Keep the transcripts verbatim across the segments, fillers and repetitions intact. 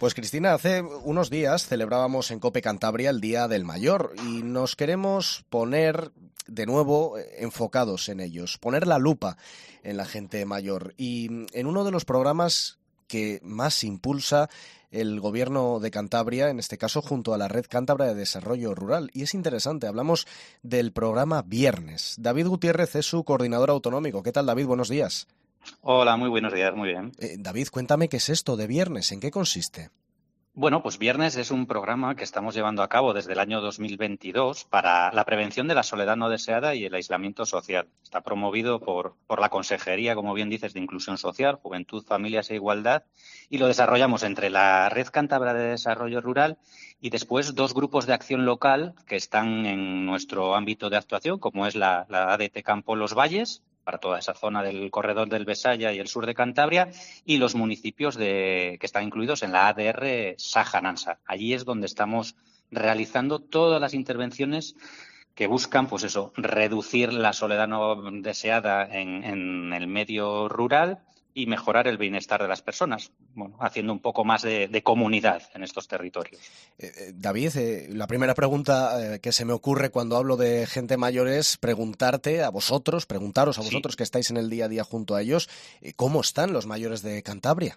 Pues Cristina, hace unos días celebrábamos en COPE Cantabria el Día del Mayor y nos queremos poner de nuevo enfocados en ellos, poner la lupa en la gente mayor. Y en uno de los programas que más impulsa el Gobierno de Cantabria, en este caso junto a la Red Cántabra de Desarrollo Rural. Y es interesante, hablamos del programa Viernes. David Gutiérrez es su coordinador autonómico. ¿Qué tal, David? Buenos días. Hola, muy buenos días, muy bien. Eh, David, cuéntame qué es esto de Viernes, ¿en qué consiste? Bueno, pues Viernes es un programa que estamos llevando a cabo desde el año dos mil veintidós para la prevención de la soledad no deseada y el aislamiento social. Está promovido por, por la Consejería, como bien dices, de Inclusión Social, Juventud, Familias e Igualdad, y lo desarrollamos entre la Red Cántabra de Desarrollo Rural y después dos grupos de acción local que están en nuestro ámbito de actuación, como es la, la A D T Campo Los Valles, para toda esa zona del corredor del Besaya y el sur de Cantabria, y los municipios de, que están incluidos en la A D R Saja-Nansa. Allí es donde estamos realizando todas las intervenciones que buscan, pues eso, reducir la soledad no deseada en, en el medio rural y mejorar el bienestar de las personas, bueno, haciendo un poco más de, de comunidad en estos territorios. Eh, David, eh, la primera pregunta eh, que se me ocurre cuando hablo de gente mayor es preguntarte a vosotros, preguntaros a vosotros Sí. que estáis en el día a día junto a ellos, eh, ¿cómo están los mayores de Cantabria?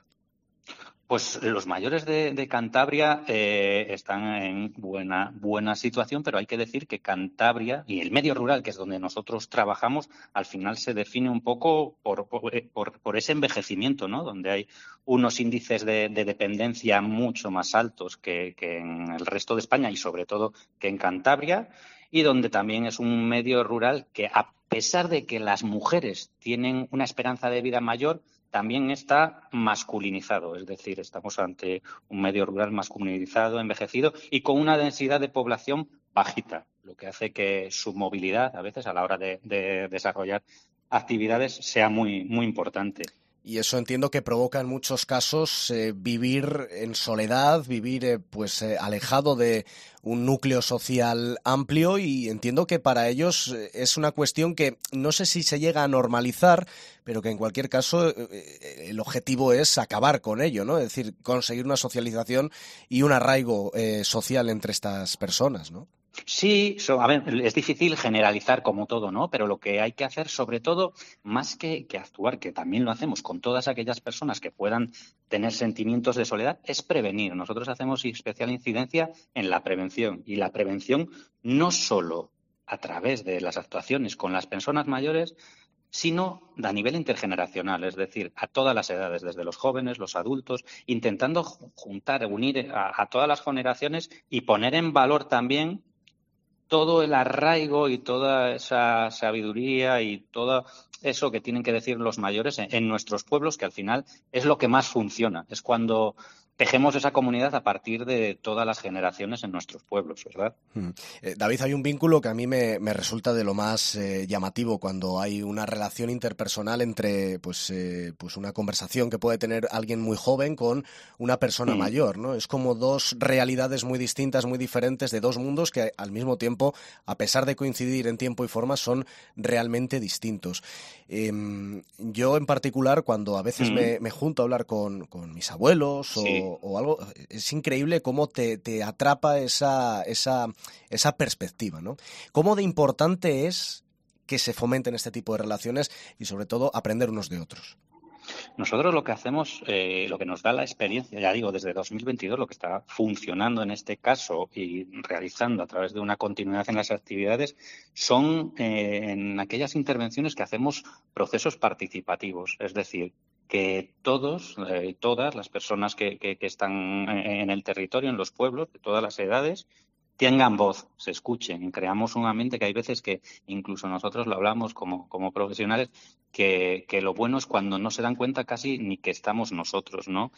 Pues los mayores de, de Cantabria eh, están en buena, buena situación, pero hay que decir que Cantabria y el medio rural, que es donde nosotros trabajamos, al final se define un poco por, por, por, por ese envejecimiento, ¿no? Donde hay unos índices de, de dependencia mucho más altos que, que en el resto de España y sobre todo que en Cantabria, y donde también es un medio rural que, a pesar de que las mujeres tienen una esperanza de vida mayor, también está masculinizado, es decir, estamos ante un medio rural masculinizado, envejecido y con una densidad de población bajita, lo que hace que su movilidad, a veces a la hora de, de desarrollar actividades, sea muy, muy importante. Y eso entiendo que provoca en muchos casos eh, vivir en soledad, vivir eh, pues eh, alejado de un núcleo social amplio, y entiendo que para ellos eh, es una cuestión que no sé si se llega a normalizar, pero que en cualquier caso eh, eh, el objetivo es acabar con ello, ¿no? Es decir, conseguir una socialización y un arraigo eh, social entre estas personas, ¿no? Sí, so, a ver, es difícil generalizar como todo, ¿no? Pero lo que hay que hacer, sobre todo, más que, que actuar, que también lo hacemos con todas aquellas personas que puedan tener sentimientos de soledad, es prevenir. Nosotros hacemos especial incidencia en la prevención. Y la prevención no solo a través de las actuaciones con las personas mayores, sino a nivel intergeneracional, es decir, a todas las edades, desde los jóvenes, los adultos, intentando juntar, unir a, a todas las generaciones y poner en valor también todo el arraigo y toda esa sabiduría y todo eso que tienen que decir los mayores en, en nuestros pueblos, que al final es lo que más funciona. Es cuando tejemos esa comunidad a partir de todas las generaciones en nuestros pueblos, ¿verdad? Mm. Eh, David, hay un vínculo que a mí me, me resulta de lo más eh, llamativo cuando hay una relación interpersonal entre, pues, eh, pues una conversación que puede tener alguien muy joven con una persona Mm. mayor, ¿no? Es como dos realidades muy distintas, muy diferentes, de dos mundos que al mismo tiempo, a pesar de coincidir en tiempo y forma, son realmente distintos. Eh, yo en particular, cuando a veces Mm. me, me junto a hablar con, con mis abuelos o, Sí. o algo, es increíble cómo te, te atrapa esa, esa, esa perspectiva, ¿no? ¿Cómo de importante es que se fomenten este tipo de relaciones y, sobre todo, aprender unos de otros? Nosotros lo que hacemos, eh, lo que nos da la experiencia, ya digo, desde dos mil veintidós, lo que está funcionando en este caso y realizando a través de una continuidad en las actividades, son eh, en aquellas intervenciones que hacemos procesos participativos, es decir, que todos, eh, todas las personas que, que, que están en el territorio, en los pueblos, de todas las edades, tengan voz, se escuchen. Creamos un ambiente que hay veces que incluso nosotros lo hablamos como, como profesionales, que, que lo bueno es cuando no se dan cuenta casi ni que estamos nosotros, ¿no?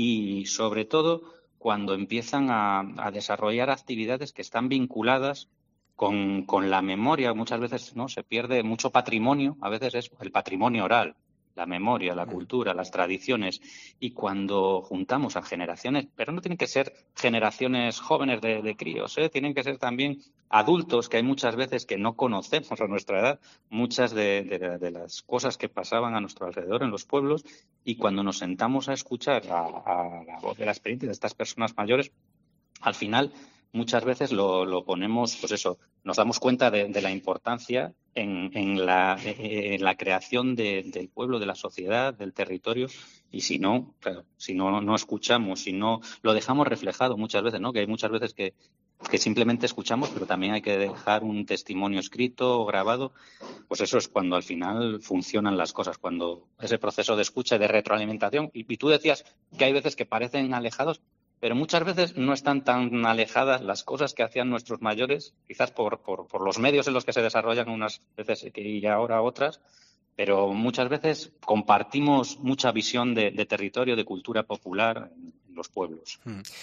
Y sobre todo cuando empiezan a, a desarrollar actividades que están vinculadas con, con la memoria. Muchas veces, ¿no?, se pierde mucho patrimonio, a veces es el patrimonio oral, la memoria, la cultura, las tradiciones, y cuando juntamos a generaciones, pero no tienen que ser generaciones jóvenes de, de críos, ¿eh? Tienen que ser también adultos que hay muchas veces que no conocemos a nuestra edad muchas de, de, de las cosas que pasaban a nuestro alrededor en los pueblos, y cuando nos sentamos a escuchar a, a la voz de la experiencia de estas personas mayores, al final muchas veces lo, lo ponemos, pues eso, nos damos cuenta de, de la importancia en, en, la, en la creación de, del pueblo, de la sociedad, del territorio, y si no, claro, si no, no escuchamos, si no lo dejamos reflejado muchas veces, ¿no? Que hay muchas veces que, que simplemente escuchamos, pero también hay que dejar un testimonio escrito o grabado. Pues eso es cuando al final funcionan las cosas, cuando ese proceso de escucha y de retroalimentación, y, y tú decías que hay veces que parecen alejados, pero muchas veces no están tan alejadas las cosas que hacían nuestros mayores, quizás por, por, por los medios en los que se desarrollan unas veces y ahora otras, pero muchas veces compartimos mucha visión de, de territorio, de cultura popular en, en los pueblos.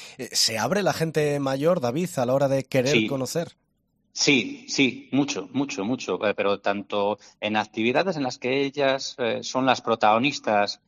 ¿Se abre la gente mayor, David, a la hora de querer sí. conocer? Sí, sí, mucho, mucho, mucho, eh, pero tanto en actividades en las que ellas eh, son las protagonistas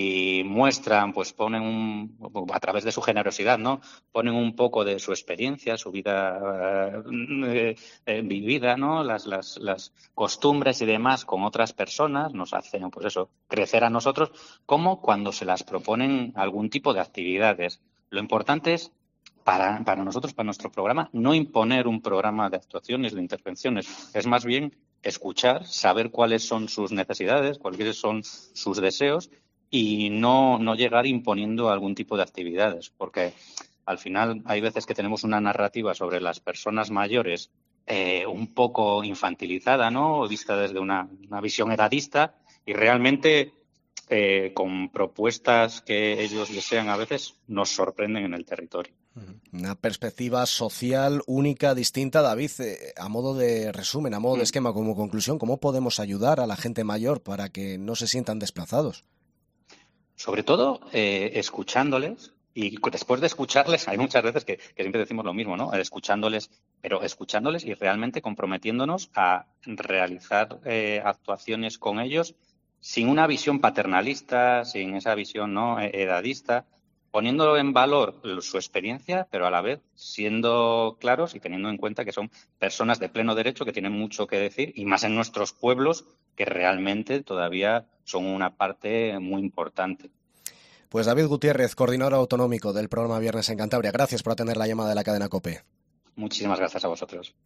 y muestran, pues ponen un, a través de su generosidad, ¿no? Ponen un poco de su experiencia, su vida eh, eh, vivida, ¿no? Las, las, las costumbres y demás con otras personas, nos hacen, pues eso, crecer a nosotros, como cuando se las proponen algún tipo de actividades. Lo importante es, para, para nosotros, para nuestro programa, no imponer un programa de actuaciones, de intervenciones, es más bien escuchar, saber cuáles son sus necesidades, cuáles son sus deseos, y no, no llegar imponiendo algún tipo de actividades, porque al final hay veces que tenemos una narrativa sobre las personas mayores eh, un poco infantilizada, ¿no? Vista desde una, una visión edadista, y realmente eh, con propuestas que ellos desean a veces nos sorprenden en el territorio. Una perspectiva social única, distinta. David, eh, a modo de resumen, a modo de esquema, como conclusión, ¿cómo podemos ayudar a la gente mayor para que no se sientan desplazados? Sobre todo, eh, escuchándoles, y después de escucharles, hay muchas veces que, que siempre decimos lo mismo, ¿no? Escuchándoles, pero escuchándoles y realmente comprometiéndonos a realizar eh, actuaciones con ellos sin una visión paternalista, sin esa visión, ¿no?, edadista, poniendo en valor su experiencia, pero a la vez siendo claros y teniendo en cuenta que son personas de pleno derecho que tienen mucho que decir, y más en nuestros pueblos, que realmente todavía son una parte muy importante. Pues David Gutiérrez, coordinador autonómico del programa Viernes en Cantabria, gracias por atender la llamada de la cadena COPE. Muchísimas gracias a vosotros.